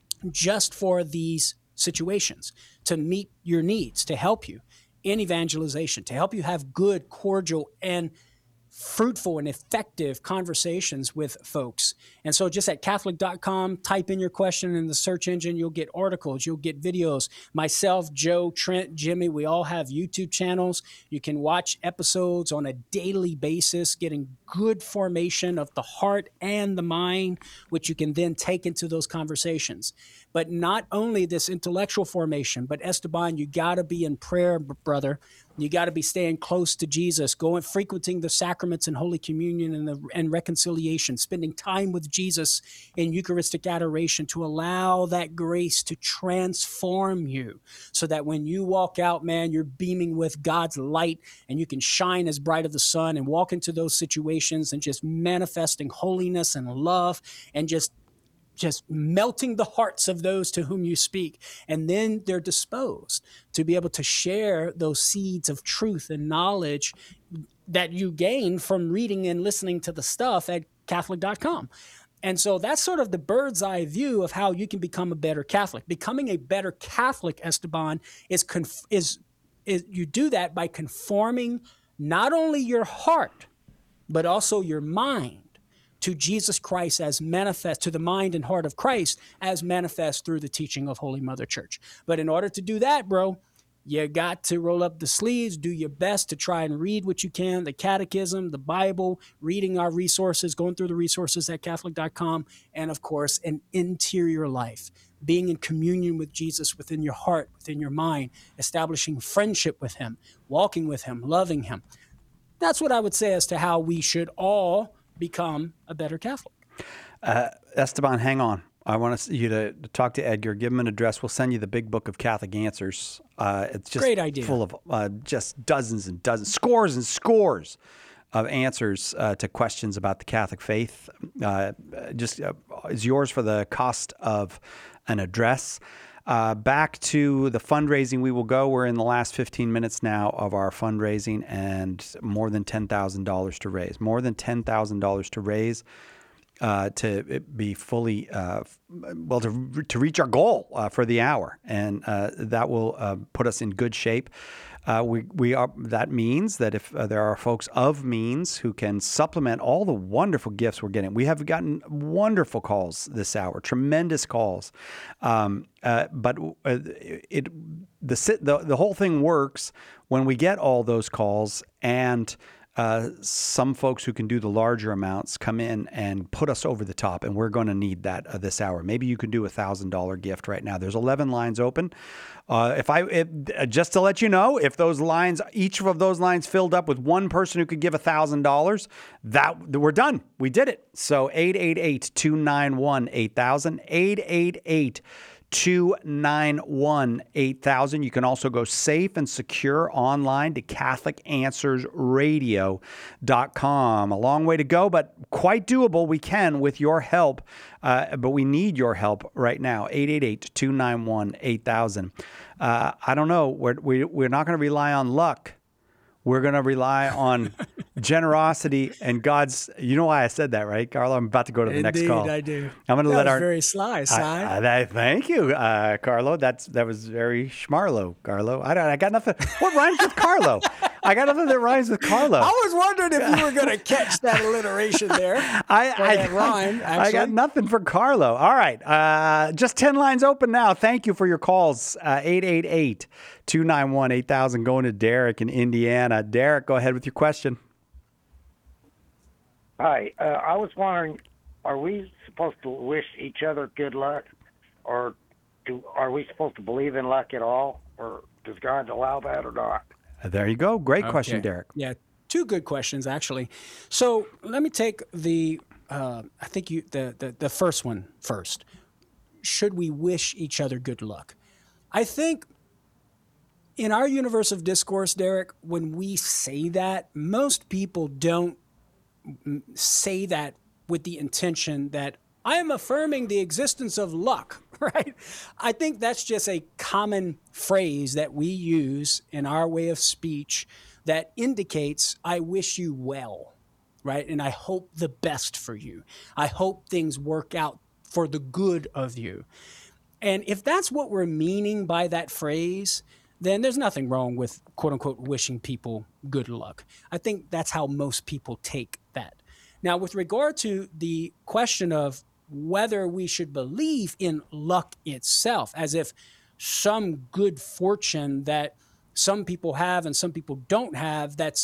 just for these situations, to meet your needs, to help you in evangelization, to help you have good, cordial, and fruitful and effective conversations with folks. And so just at Catholic dot com, type in your question in the search engine. You'll get articles. You'll get videos. Myself, Joe, Trent, Jimmy, we all have YouTube channels. You can watch episodes on a daily basis, getting good formation of the heart and the mind, which you can then take into those conversations. But not only this intellectual formation, but Esteban, you got to be in prayer, brother. You got to be staying close to Jesus, going, frequenting the sacraments and Holy Communion and, the, and reconciliation, spending time with Jesus in Eucharistic adoration to allow that grace to transform you so that when you walk out, man, you're beaming with God's light and you can shine as bright as the sun and walk into those situations and just manifesting holiness and love and just just melting the hearts of those to whom you speak. And then they're disposed to be able to share those seeds of truth and knowledge that you gain from reading and listening to the stuff at Catholic dot com. And so that's sort of the bird's eye view of how you can become a better Catholic. Becoming a better Catholic, Esteban, is, conf- is, is you do that by conforming not only your heart, but also your mind to Jesus Christ as manifest, to the mind and heart of Christ as manifest through the teaching of Holy Mother Church. But in order to do that, bro, you got to roll up the sleeves, do your best to try and read what you can, the catechism, the Bible, reading our resources, going through the resources at Catholic dot com, and of course, an interior life, being in communion with Jesus within your heart, within your mind, establishing friendship with him, walking with him, loving him. That's what I would say as to how we should all become a better Catholic. Uh, Esteban, hang on. I want you to, to talk to Edgar, give him an address. We'll send you the big book of Catholic Answers. Uh, it's just Great idea. full of uh, just dozens and dozens, scores and scores of answers uh, to questions about the Catholic faith. Uh, just uh, is yours for the cost of an address. Uh, back to the fundraising we will go. We're in the last fifteen minutes now of our fundraising and more than ten thousand dollars to raise. More than ten thousand dollars to raise. uh, to be fully, uh, well, to, to reach our goal uh, for the hour. And uh, that will uh, put us in good shape. Uh, we we are. That means that if uh, there are folks of means who can supplement all the wonderful gifts we're getting, we have gotten wonderful calls this hour, tremendous calls. Um, uh, but uh, it the, the the whole thing works when we get all those calls, and uh, some folks who can do the larger amounts come in and put us over the top, and we're going to need that uh, this hour. Maybe you can do a thousand dollar gift right now. There's eleven lines open. Uh, if I if, just to let you know, if those lines, each of those lines filled up with one person who could give a thousand dollars, that we're done. We did it. So eight eight eight, two nine one, eight thousand, eight eight eight, two nine one, eight thousand. You can also go safe and secure online to Catholic Answers Radio dot com. A long way to go, but quite doable. We can with your help, uh, but we need your help right now. eight eight eight, two nine one, eight thousand. Uh, I don't know. We're, we, we're not going to rely on luck. We're going to rely on generosity and God's. You know why I said that, right, Carlo? I'm about to go to the Indeed, next call. I do. I'm going to that let was our very sly, sly. I, I, I, thank you, uh, Carlo. That's that was very schmarlo, Carlo. I don't. I got nothing. What rhymes with Carlo? I got nothing that rhymes with Carlo. I was wondering if you were going to catch that alliteration there. I, or I, that rhyme, I, I got actually. nothing for Carlo. All right. Uh, just ten lines open now. Thank you for your calls. Uh, eight eight eight, two nine one, eight thousand. Going to Derek in Indiana. Derek, go ahead with your question. Hi. Uh, I was wondering, are we supposed to wish each other good luck? Or do are we supposed to believe in luck at all? Or does God allow that or not? Uh, there you go. Great Okay. question, Derek. Yeah, two good questions actually. So let me take the uh, I think you the, the the first one first. Should we wish each other good luck? I think in our universe of discourse, Derek, when we say that, most people don't say that with the intention that I am affirming the existence of luck, right? I think that's just a common phrase that we use in our way of speech that indicates I wish you well, right? And I hope the best for you. I hope things work out for the good of you. And if that's what we're meaning by that phrase, then there's nothing wrong with quote unquote wishing people good luck. I think that's how most people take that. Now, with regard to the question of whether we should believe in luck itself, as if some good fortune that some people have and some people don't have, that's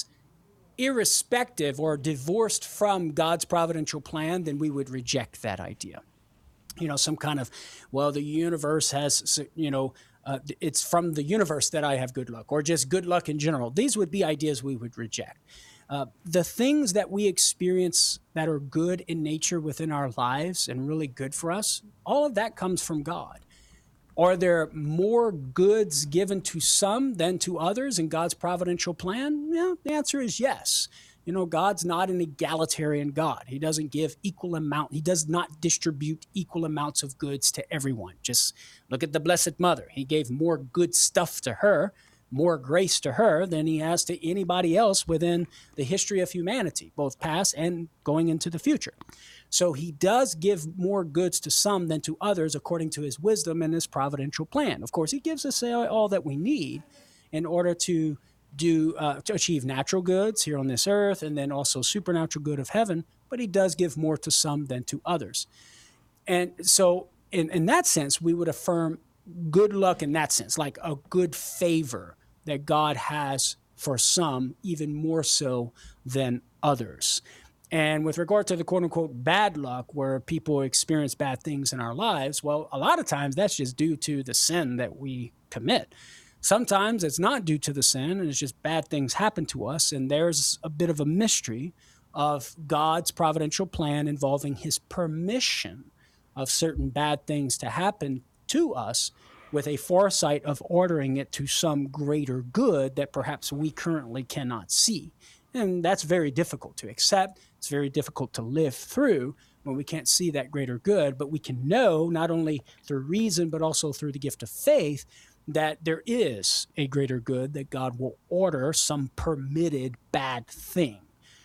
irrespective or divorced from God's providential plan, then we would reject that idea. You know, some kind of, well, the universe has, you know, uh, it's from the universe that I have good luck, or just good luck in general. These would be ideas we would reject. Uh, the things that we experience that are good in nature within our lives and really good for us, all of that comes from God. Are there more goods given to some than to others in God's providential plan? Yeah, the answer is yes. You know, God's not an egalitarian God. He doesn't give equal amount. He does not distribute equal amounts of goods to everyone. Just look at the Blessed Mother. He gave more good stuff to her, more grace to her than he has to anybody else within the history of humanity, both past and going into the future. So he does give more goods to some than to others according to his wisdom and his providential plan. Of course, he gives us all that we need in order to do uh, to achieve natural goods here on this earth and then also supernatural good of heaven, but he does give more to some than to others. And so in, in that sense, we would affirm good luck in that sense, like a good favor that God has for some, even more so than others. And with regard to the quote unquote bad luck, where people experience bad things in our lives, well, a lot of times that's just due to the sin that we commit. Sometimes it's not due to the sin, and it's just bad things happen to us. And there's a bit of a mystery of God's providential plan involving his permission of certain bad things to happen to us, with a foresight of ordering it to some greater good that perhaps we currently cannot see. And that's very difficult to accept. It's very difficult to live through when we can't see that greater good, but we can know not only through reason, but also through the gift of faith that there is a greater good, that God will order some permitted bad thing.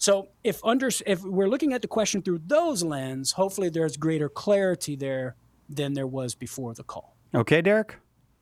So if under if we're looking at the question through those lens, hopefully there's greater clarity there than there was before the call. Okay, Derek?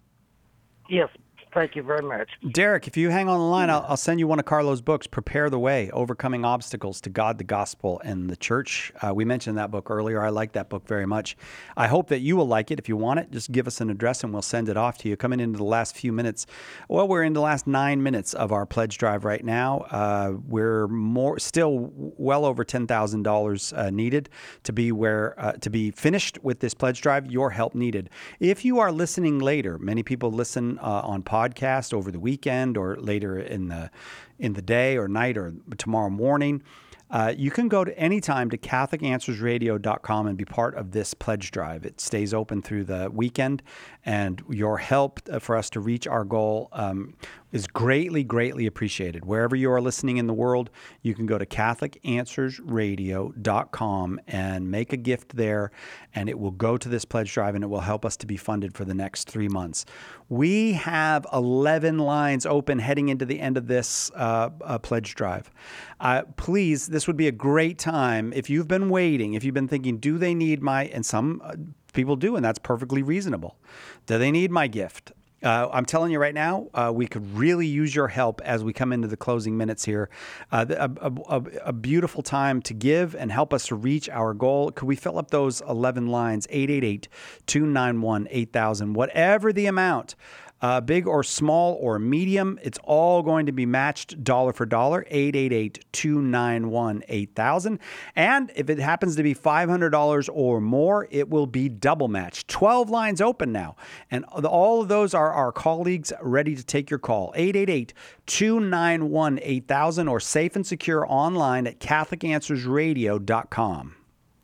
Yes, thank you very much. Derek, if you hang on the line, I'll, I'll send you one of Carlo's books, Prepare the Way, Overcoming Obstacles to God, the Gospel, and the Church. Uh, we mentioned that book earlier. I like that book very much. I hope that you will like it. If you want it, just give us an address and we'll send it off to you. Coming into the last few minutes. Well, we're in the last nine minutes of our pledge drive right now. Uh, we're more still well over ten thousand dollars uh, needed to be where uh, to be finished with this pledge drive. Your help needed. If you are listening later, many people listen uh, on podcast over the weekend or later in the in the day or night or tomorrow morning. Uh, you can go to anytime to Catholic Answers Radio dot com and be part of this pledge drive. It stays open through the weekend, and your help for us to reach our goal um, is greatly, greatly appreciated. Wherever you are listening in the world, you can go to Catholic Answers Radio dot com and make a gift there, and it will go to this pledge drive, and it will help us to be funded for the next three months. We have eleven lines open heading into the end of this uh, uh, pledge drive. Uh, please, this would be a great time if you've been waiting, if you've been thinking, do they need my, and some uh, people do, and that's perfectly reasonable. Do they need my gift? Uh, I'm telling you right now, uh, we could really use your help as we come into the closing minutes here. Uh, a, a, a beautiful time to give and help us to reach our goal. Could we fill up those eleven lines? eight eight eight, two nine one, eight thousand. Whatever the amount, uh, big or small or medium, it's all going to be matched dollar for dollar. eight eight eight, two nine one, eight thousand. And if it happens to be five hundred dollars or more, it will be double matched. twelve lines open now. And all of those are our colleagues ready to take your call. eight eight eight, two nine one, eight thousand or safe and secure online at Catholic Answers Radio dot com.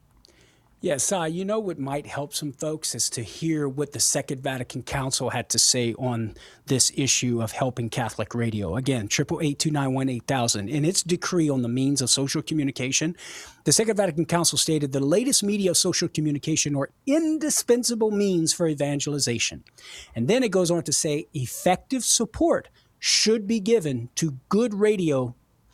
Yes, Si, you know what might help some folks is to hear what the Second Vatican Council had to say on this issue of helping Catholic radio. Again, eight eight eight, two nine one, eight thousand. In its decree on the means of social communication, the Second Vatican Council stated the latest media of social communication are indispensable means for evangelization. And then it goes on to say effective support should be given to good radio.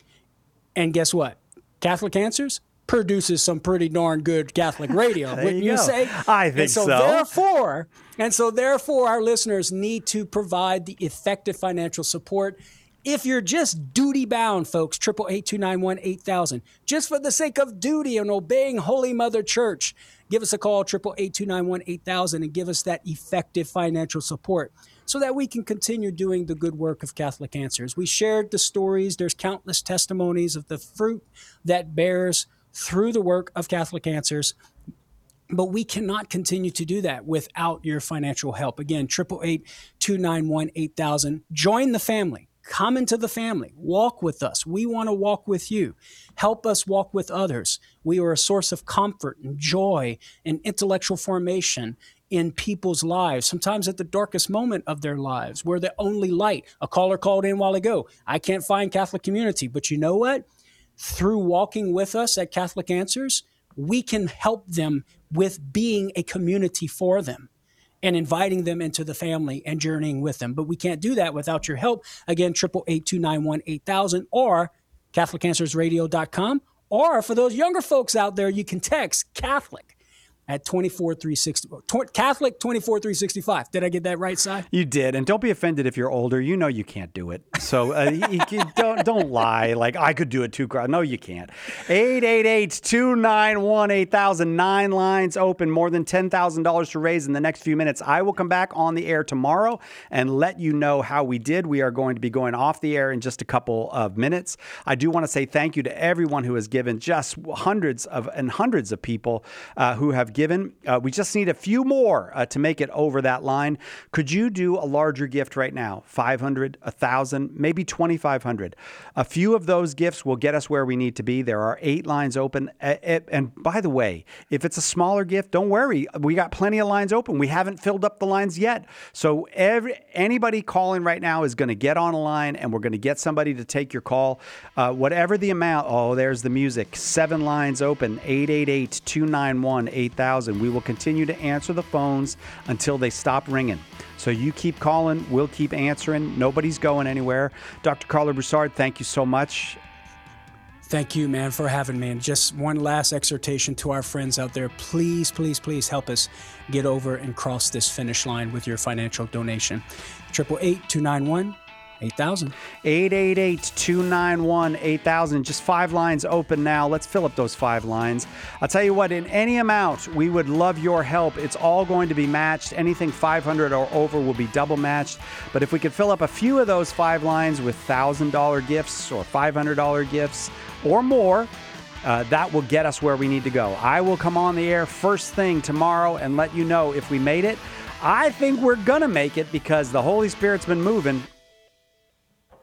And guess what? Catholic Answers produces some pretty darn good Catholic radio, wouldn't you, you say? I think and so. so. Therefore, and so therefore, our listeners need to provide the effective financial support. If you're just duty bound, folks, eight eight eight, two nine one, eight thousand, just for the sake of duty and obeying Holy Mother Church, give us a call, eight eight eight, two nine one, eight thousand, and give us that effective financial support so that we can continue doing the good work of Catholic Answers. We shared the stories. There's countless testimonies of the fruit that bears through the work of Catholic Answers, but we cannot continue to do that without your financial help. Again, eight eight eight, two nine one, eight thousand. Join the family. Come into the family. Walk with us. We want to walk with you. Help us walk with others. We are a source of comfort and joy and intellectual formation in people's lives, sometimes at the darkest moment of their lives. We're the only light. A caller called in a while ago. I can't find Catholic community, but you know what? Through walking with us at Catholic Answers, we can help them with being a community for them and inviting them into the family and journeying with them. But we can't do that without your help. Again, eight eight eight, two nine one, eight thousand or Catholic Answers Radio dot com. Or for those younger folks out there, you can text Catholic at twenty-four three sixty, Catholic twenty-four three sixty-five. Did I get that right, Si? You did, and don't be offended if you're older. You know you can't do it, so uh, you, you don't don't lie. Like I could do it too. No, you can't. eight eight eight, two nine one, eight thousand. Nine lines open. More than ten thousand dollars to raise in the next few minutes. I will come back on the air tomorrow and let you know how we did. We are going to be going off the air in just a couple of minutes. I do want to say thank you to everyone who has given. Just hundreds of and hundreds of people uh, who have given. Uh, we just need a few more uh, to make it over that line. Could you do a larger gift right now? five hundred, one thousand, maybe twenty-five hundred. A few of those gifts will get us where we need to be. There are eight lines open. And by the way, if it's a smaller gift, don't worry. We got plenty of lines open. We haven't filled up the lines yet. So every anybody calling right now is going to get on a line, and we're going to get somebody to take your call. Uh, whatever the amount. Oh, there's the music. Seven lines open. eight eight eight, two nine one, eight thousand. We will continue to answer the phones until they stop ringing. So you keep calling, we'll keep answering. Nobody's going anywhere. Doctor Carlo Broussard, thank you so much. Thank you, man, for having me. And just one last exhortation to our friends out there. Please, please, please help us get over and cross this finish line with your financial donation. eight eight eight, two nine one, eight thousand. eight eight eight, two nine one, eight thousand. Just five lines open now. Let's fill up those five lines. I'll tell you what, in any amount, we would love your help. It's all going to be matched. Anything five hundred or over will be double matched. But if we could fill up a few of those five lines with one thousand dollars gifts or five hundred dollars gifts or more, uh, that will get us where we need to go. I will come on the air first thing tomorrow and let you know if we made it. I think we're going to make it because the Holy Spirit's been moving.